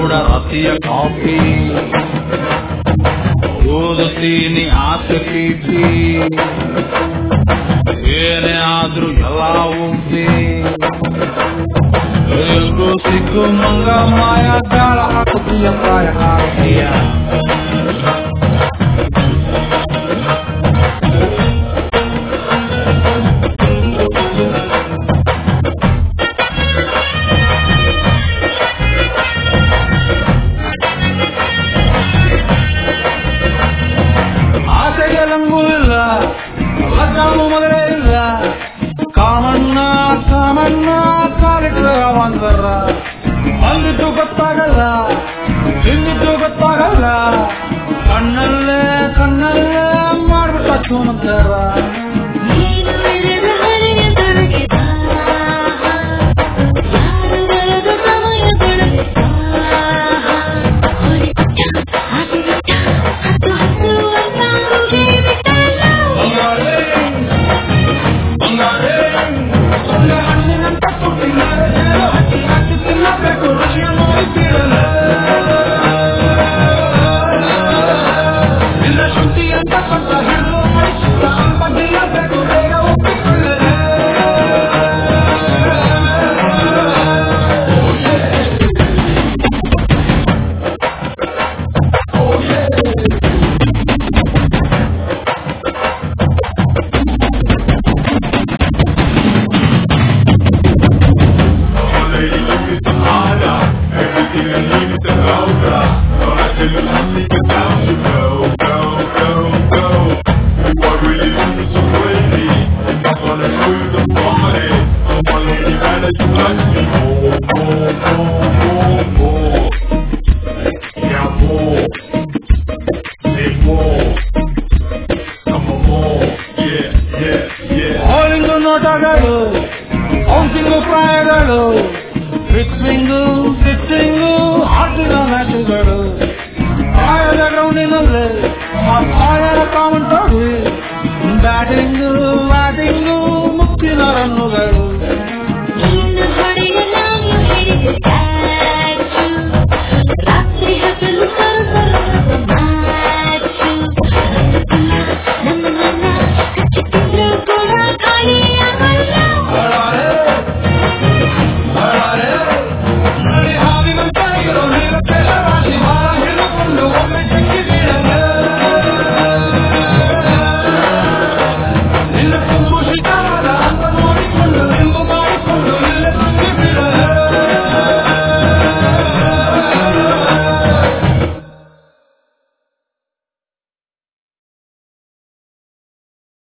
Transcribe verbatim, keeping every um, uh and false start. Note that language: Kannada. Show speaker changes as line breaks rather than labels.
ಕೂಡ ರತಿಯ ಕಾಫಿ ಓದುತ್ತೀನಿ ಆಸಕ್ತಿ ಏನೇ ಆದ್ರೂ ಎಲ್ಲ ಹೋಗ್ತಿ ಎಲ್ಗೂ ಸಿಕ್ಕು ಮಂಗ ಮಾಯ ಗಾಳ ಹಾಕುತ್ತೀಯ ಪ್ರಾಯ ಹಾಕುತ್ತೀಯ ಕಾಮಣ್ಣ ಕಾಮಣ್ಣ ಕಾಲಿಟ್ರ ಒಂದರ ಅಲ್ಲಿದ್ದು ಗೊತ್ತಾಗಲ್ಲ ತಿಂದಿದ್ದು ಗೊತ್ತಾಗಲ್ಲ ಕಣ್ಣಲ್ಲೇ ಕಣ್ಣಲ್ಲೇ ಮಾಡ್ಬಿಟ್ಟ ಚೂಮಂತರ Everything I need is the cobra. So I tell you, I'm thinking about you, girl.